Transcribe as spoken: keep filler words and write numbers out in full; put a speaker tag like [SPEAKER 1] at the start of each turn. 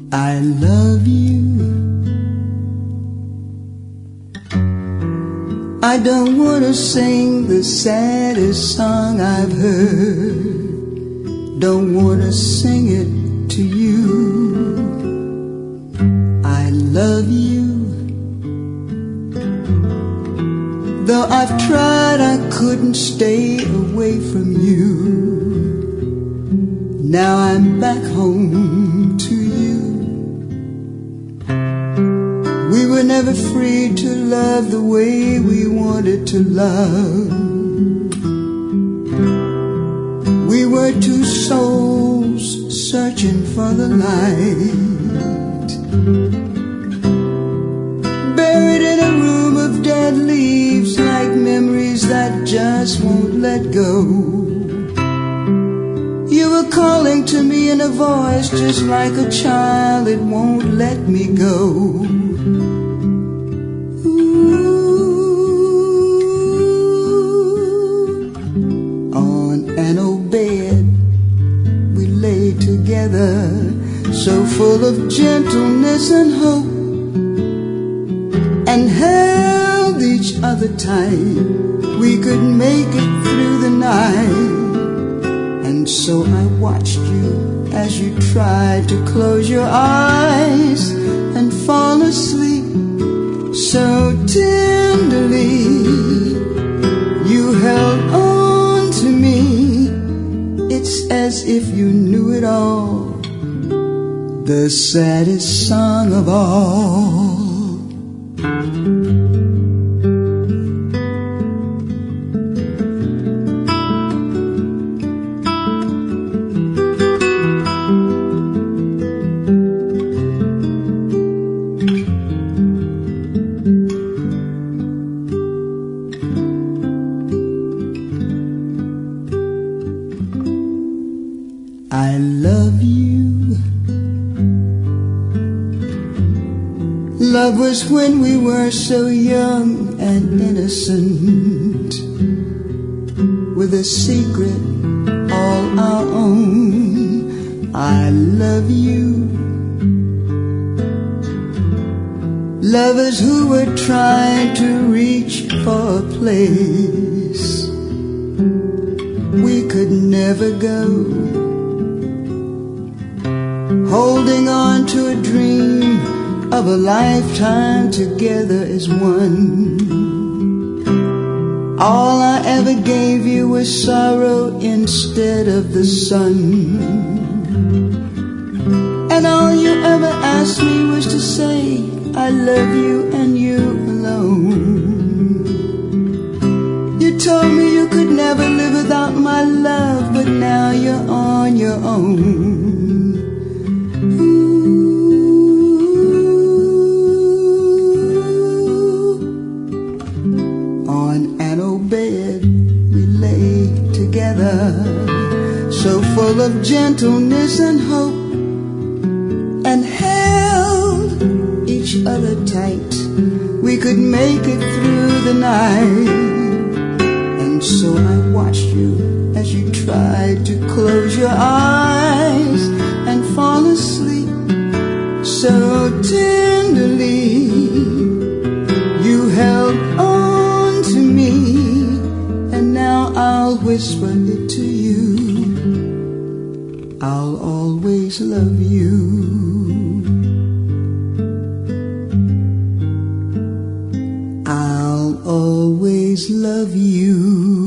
[SPEAKER 1] I love you. I don't want to sing the saddest song I've heard. Don't want to sing it to you. I love you. Though I've tried, I couldn't stay away from you. Now I'm back home to you. We were never free to love the way we wanted to love. We were two souls searching for the light, buried in a room of dead leaves, like memories that just won't let go. You were calling to me in a voice just like a child, it won't let me go. Ooh. On an old bed we lay together, so full of gentleness and hope, and held each other tight. We could make it through the night. And so I watched you as you tried to close your eyes and fall asleep so tenderly. You held on to me. It's as if you knew it all, the saddest song of all. I love you. Love was when we were so young and innocent, with a secret all our own. I love you. Lovers who were trying to reach for a place we could never go, holding on to a dream of a lifetime together as one. All I ever gave you was sorrow instead of the sun, and all you ever asked me was to say I love you and you alone. You told me you could never live without my love, but now you're on your own. Bed we lay together, so full of gentleness and hope, and held each other tight. We could make it through the night. And so I watched you as you tried to close your eyes and fall asleep so tenderly. You held on to me, I'll whisper it to you. I'll always love you. I'll always love you.